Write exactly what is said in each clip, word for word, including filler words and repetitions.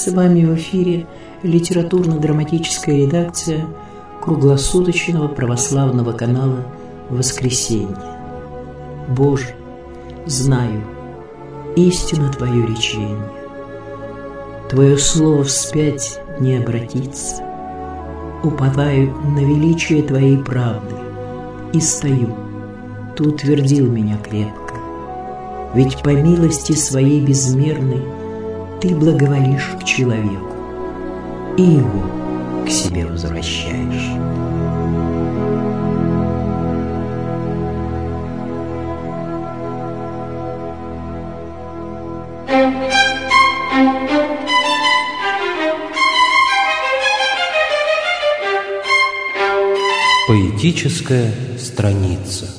С вами в эфире литературно-драматическая редакция круглосуточного православного канала «Воскресенье». Боже, знаю, истинно Твое речение. Твое слово вспять не обратится. Уповаю на величие Твоей правды и стою. Ты утвердил меня крепко. Ведь по милости Своей безмерной Ты благоволишь к человеку и его к себе возвращаешь. Поэтическая страница.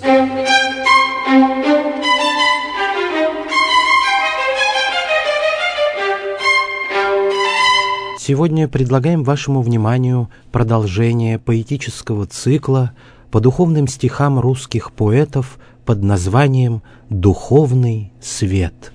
Сегодня предлагаем вашему вниманию продолжение поэтического цикла по духовным стихам русских поэтов под названием «Духовный свет».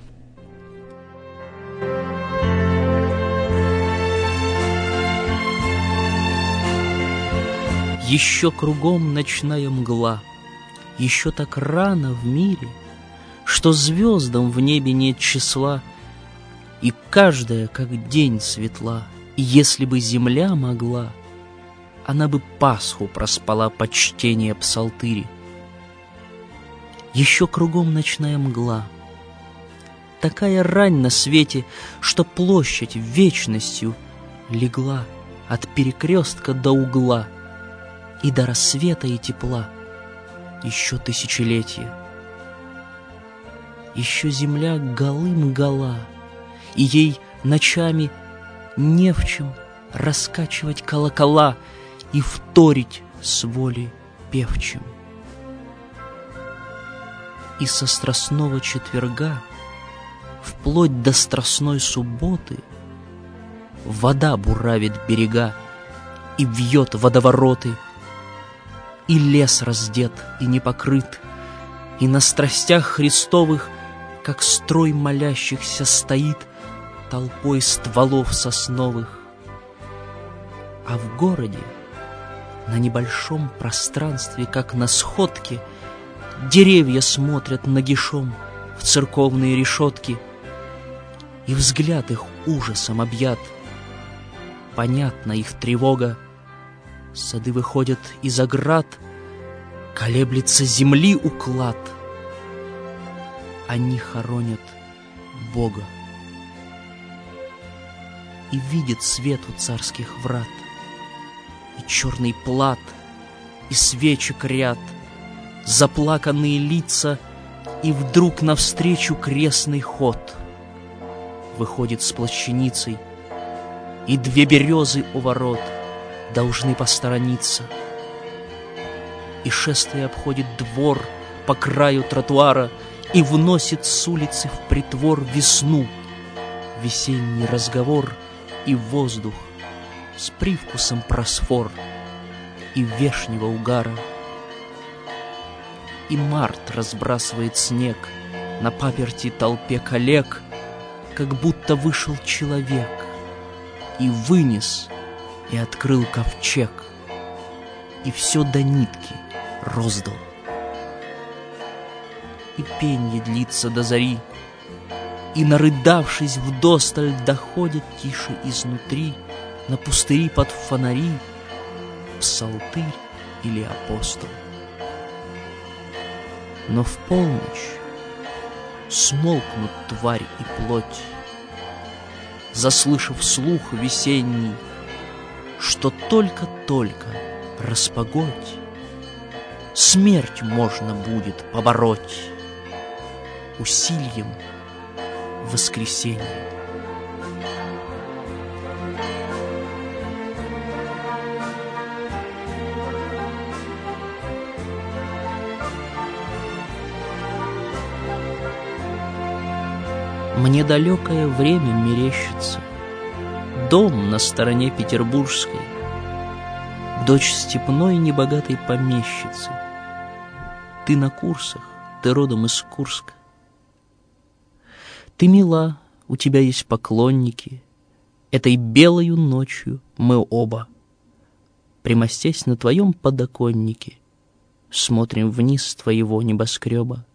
Еще кругом ночная мгла, еще так рано в мире, что звездам в небе нет числа, и каждая, как день, светла. И если бы земля могла, она бы Пасху проспала почтение псалтыри. Еще кругом ночная мгла, такая рань на свете, что площадь вечностью легла от перекрестка до угла, и до рассвета и тепла еще тысячелетия. Еще земля голым гола, и ей ночами не в чем раскачивать колокола и вторить с воли певчим. И со страстного четверга вплоть до страстной субботы вода буравит берега и вьет водовороты, и лес раздет и не покрыт, и на страстях Христовых, как строй молящихся, стоит толпой стволов сосновых. А в городе, на небольшом пространстве, как на сходке, деревья смотрят нагишом в церковные решетки, и взгляд их ужасом объят. Понятна их тревога. Сады выходят из оград, колеблется земли уклад. Они хоронят Бога. И видит свет у царских врат, и черный плат, и свечек ряд, заплаканные лица, и вдруг навстречу крестный ход. Выходит с плащаницей, и две березы у ворот должны посторониться. И шествие обходит двор по краю тротуара и вносит с улицы в притвор весну, весенний разговор и воздух с привкусом просфор и вешнего угара. И март разбрасывает снег на паперти толпе коллег, как будто вышел человек и вынес и открыл ковчег, и все до нитки роздал. И пенье длится до зари, и, нарыдавшись вдосталь, доходят тише изнутри на пустыри под фонари псалтырь или апостол. Но в полночь смолкнут тварь и плоть, заслышав слух весенний, что только-только распогодь, смерть можно будет побороть усилием воскресенья. Мне далекое время мерещится, дом на стороне петербургской, дочь степной небогатой помещицы. Ты на курсах, ты родом из Курска. Ты мила, у тебя есть поклонники, Этой белою ночью мы оба, примостясь на твоем подоконнике, смотрим вниз с твоего небоскреба.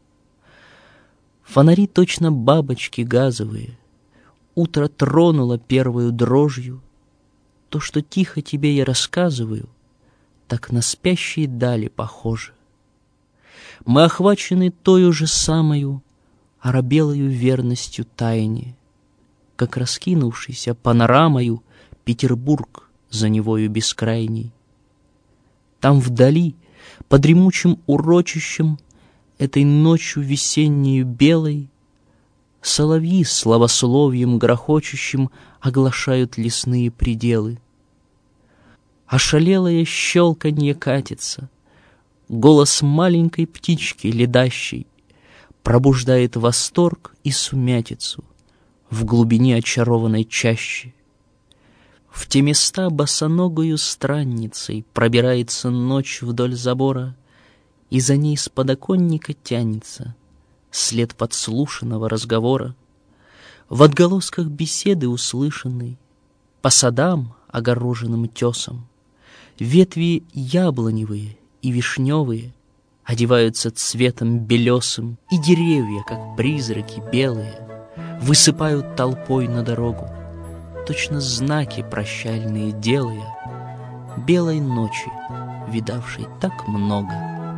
Фонари точно бабочки газовые, утро тронуло первою дрожью. То, что тихо тебе я рассказываю, так на спящие дали похоже. Мы охвачены тою же самою оробелою верностью тайне, как раскинувшийся панорамою Петербург за Невою бескрайней. Там вдали, под дремучим урочищем, этой ночью весеннею белой, соловьи славословием грохочущим оглашают лесные пределы. Ошалелое щелканье катится, голос маленькой птички ледащей пробуждает восторг и сумятицу в глубине очарованной чащи. В те места босоногою странницей пробирается ночь вдоль забора, и за ней с подоконника тянется след подслушанного разговора. В отголосках беседы услышанной, по садам, огороженным тесом, ветви яблоневые и вишневые одеваются цветом белесым, и деревья, как призраки белые, высыпают толпой на дорогу, точно знаки прощальные делая, белой ночи, видавшей так много.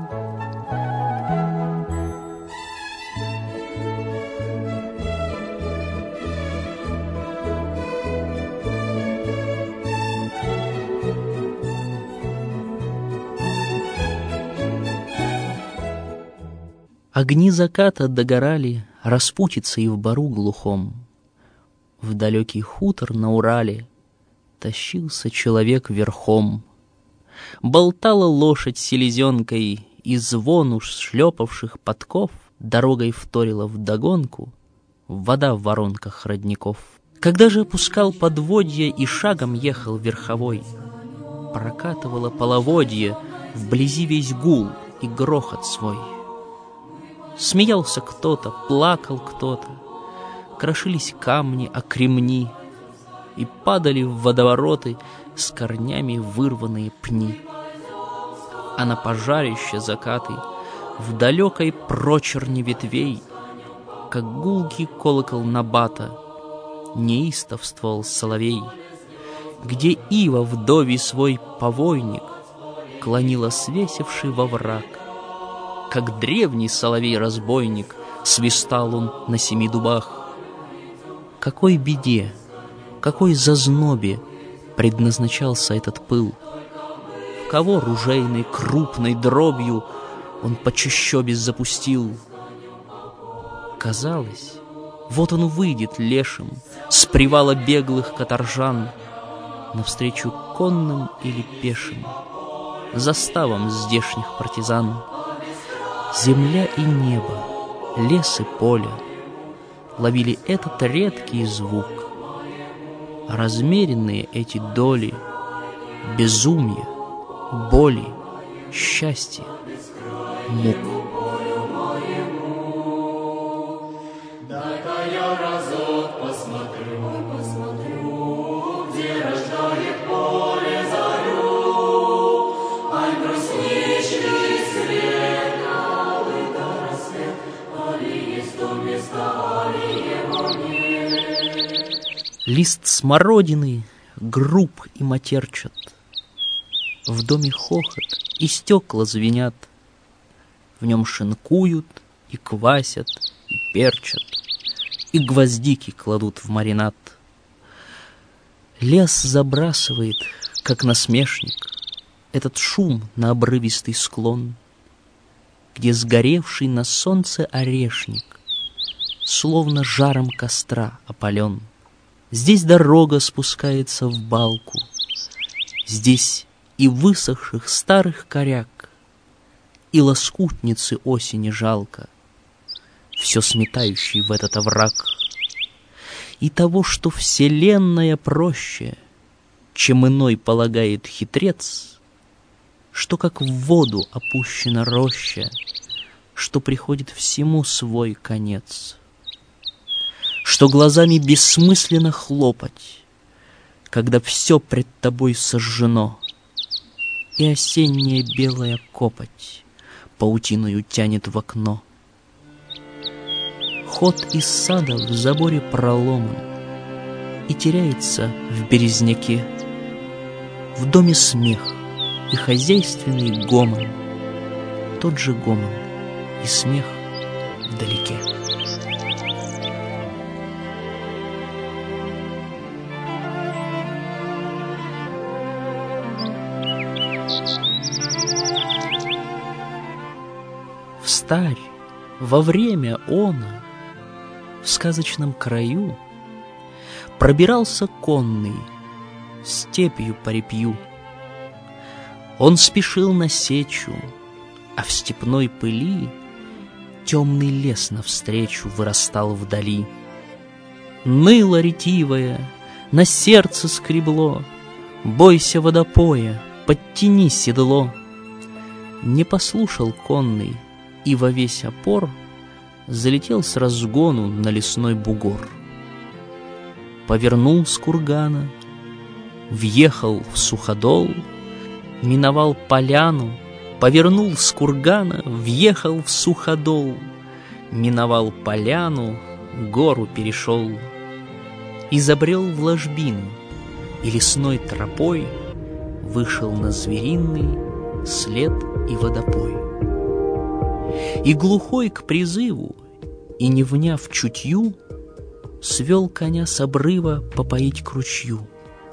Огни заката догорали распутицей в бару глухом. В далекий хутор на Урале тащился человек верхом. Болтала лошадь селезенкой, и звон уж шлепавших подков дорогой вторила вдогонку вода в воронках родников. Когда же опускал подводье и шагом ехал верховой, прокатывало половодье вблизи весь гул и грохот свой. Смеялся кто-то, плакал кто-то, крошились камни о кремни и падали в водовороты с корнями вырванные пни. А на пожарище закаты в далекой прочерни ветвей, как гулкий колокол набата, неистовствовал соловей, где ива вдовий свой повойник клонила свесивший во враг. Как древний соловей-разбойник свистал он на семи дубах. Какой беде, какой зазнобе предназначался этот пыл? В кого ружейной крупной дробью он по чащобе запустил? Казалось, вот он выйдет лешим с привала беглых каторжан навстречу конным или пешим заставам здешних партизан. Земля и небо, лес и поле ловили этот редкий звук. Размеренные эти доли безумия, боли, счастья, мук. Лист смородины груб и матерчат, в доме хохот и стекла звенят, в нем шинкуют и квасят и перчат, и гвоздики кладут в маринад. Лес забрасывает, как насмешник, этот шум на обрывистый склон, где сгоревший на солнце орешник словно жаром костра опален. Здесь дорога спускается в балку, здесь и высохших старых коряк, и лоскутницы осени жалко, все сметающий в этот овраг. И того, что вселенная проще, чем иной полагает хитрец, что как в воду опущена роща, что приходит всему свой конец, что глазами бессмысленно хлопать, когда все пред тобой сожжено, и осенняя белая копоть паутиною тянет в окно. Ход из сада в заборе проломан и теряется в березняке. В доме смех и хозяйственный гомон, тот же гомон и смех вдалеке. Встарь, во время она, в сказочном краю пробирался конный степью по репью. Он спешил на сечу, а в степной пыли темный лес навстречу вырастал вдали. Ныло ретивое, на сердце скребло: бойся водопоя, подтяни седло. Не послушал конный и во весь опор залетел с разгону на лесной бугор. Повернул с кургана, въехал в суходол, миновал поляну, повернул с кургана, въехал в суходол, миновал поляну, гору перешел, и забрел в ложбину, и лесной тропой вышел на звериный след и водопой. И глухой к призыву, и не вняв чутью, свел коня с обрыва попоить к ручью.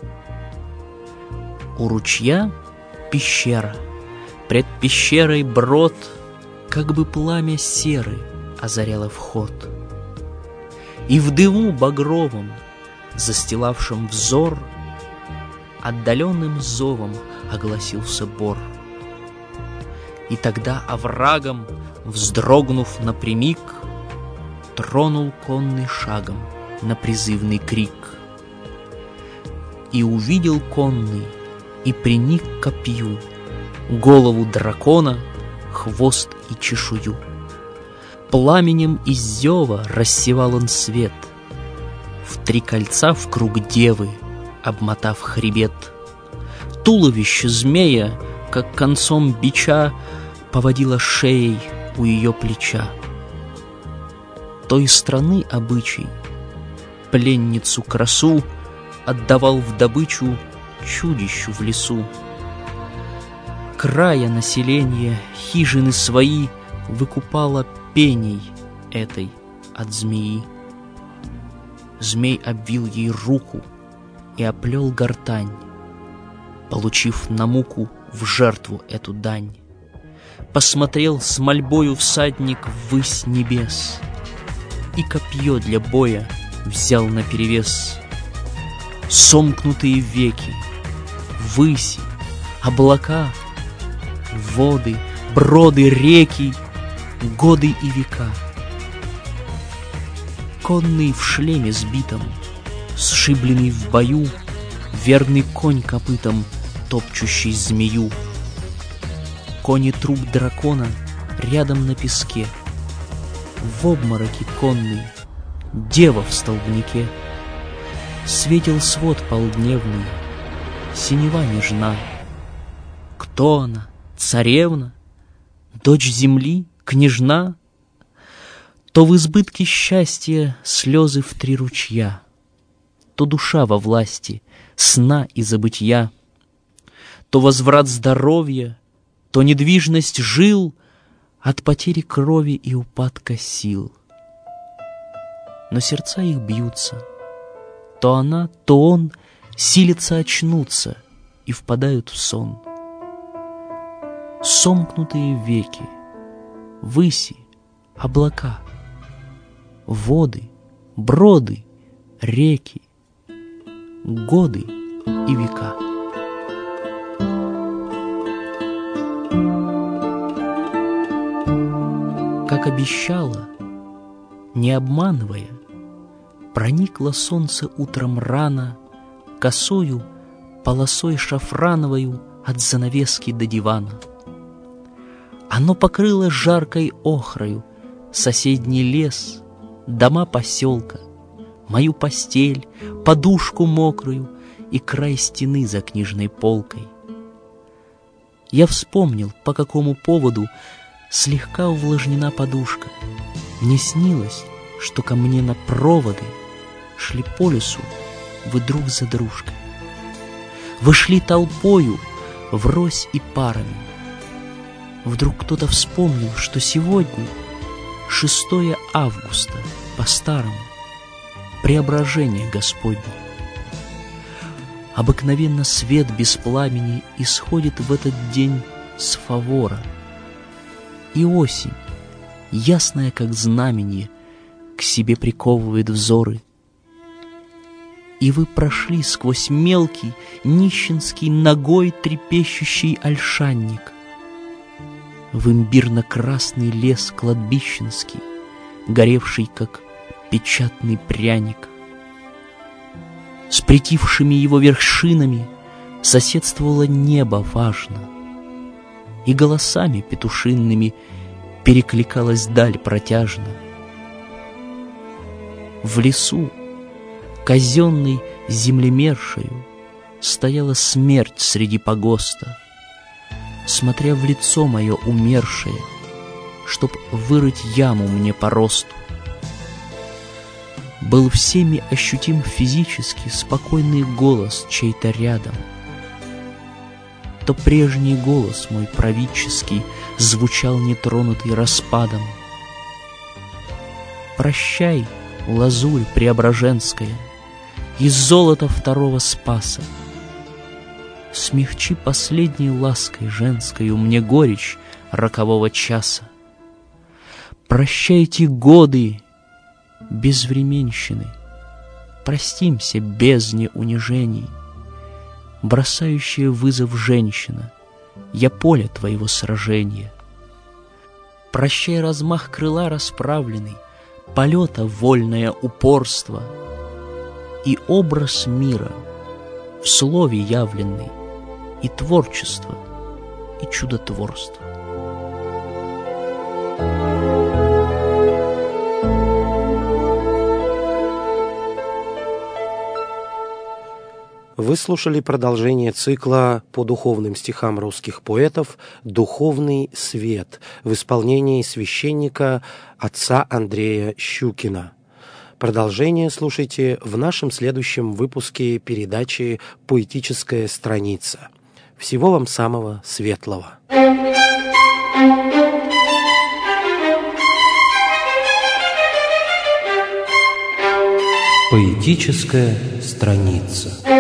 У ручья пещера, пред пещерой брод, как бы пламя серы озаряло вход. И в дыму багровом, застилавшем взор, отдаленным зовом огласился бор. И тогда оврагом, вздрогнув напрямик, тронул конный шагом на призывный крик. И увидел конный, и приник к копью, голову дракона, хвост и чешую. Пламенем из зева рассевал он свет, в три кольца в круг девы, обмотав хребет. Туловище змея, как концом бича, поводило шеей у ее плеча. Той страны обычай пленницу красу отдавал в добычу чудищу в лесу. Края населения хижины свои выкупала пеней этой от змеи. Змей обвил ей руку и оплел гортань, получив на муку в жертву эту дань. Посмотрел с мольбою всадник ввысь небес и копье для боя взял наперевес. Сомкнутые веки, выси, облака, воды, броды, реки, годы и века. Конный в шлеме сбитом, сшибленный в бою, верный конь копытом, топчущий змею. Кони труп дракона рядом на песке, в обмороке конный, дева в столбнике. Светил свод полдневный, синева нежна. Кто она? Царевна? Дочь земли? Княжна? То в избытке счастья слезы в три ручья, то душа во власти сна и забытья, то возврат здоровья, то недвижность жил от потери крови и упадка сил. Но сердца их бьются, то она, то он силятся очнуться и впадают в сон. Сомкнутые веки, выси, облака, воды, броды, реки, годы и века. Как обещала, не обманывая, проникло солнце утром рано косою полосой шафрановою от занавески до дивана. Оно покрыло жаркой охрою соседний лес, дома поселка, мою постель, подушку мокрую и край стены за книжной полкой. Я вспомнил, по какому поводу слегка увлажнена подушка. Мне снилось, что ко мне на проводы шли по лесу вы друг за дружкой. Вы шли толпою, врозь и парами. Вдруг кто-то вспомнил, что сегодня шестое августа по-старому, преображение Господне. Обыкновенно свет без пламени исходит в этот день с фавора, и осень, ясная как знаменье, к себе приковывает взоры. И вы прошли сквозь мелкий, нищенский, ногой трепещущий ольшанник, в имбирно-красный лес кладбищенский, горевший, как печатный пряник. С притихшими его вершинами соседствовало небо важно, и голосами петушинными перекликалась даль протяжно. В лесу, казенной землемершею, стояла смерть среди погоста, смотря в лицо мое умершее, чтоб вырыть яму мне по росту. Был всеми ощутим физически спокойный голос чей-то рядом. То прежний голос мой правительский звучал нетронутый распадом. Прощай, лазурь преображенская, из золота второго Спаса. Смягчи последней лаской женской мне горечь рокового часа. Прощайте годы безвременщины, простимся бездне унижений. Бросающая вызов женщина, я поле твоего сражения. Прощай размах крыла расправленный, полета вольное упорство и образ мира в слове явленный, и творчество, и чудотворство. Вы слушали продолжение цикла по духовным стихам русских поэтов «Духовный свет» в исполнении священника отца Андрея Щукина. Продолжение слушайте в нашем следующем выпуске передачи «Поэтическая страница». Всего вам самого светлого. Поэтическая страница.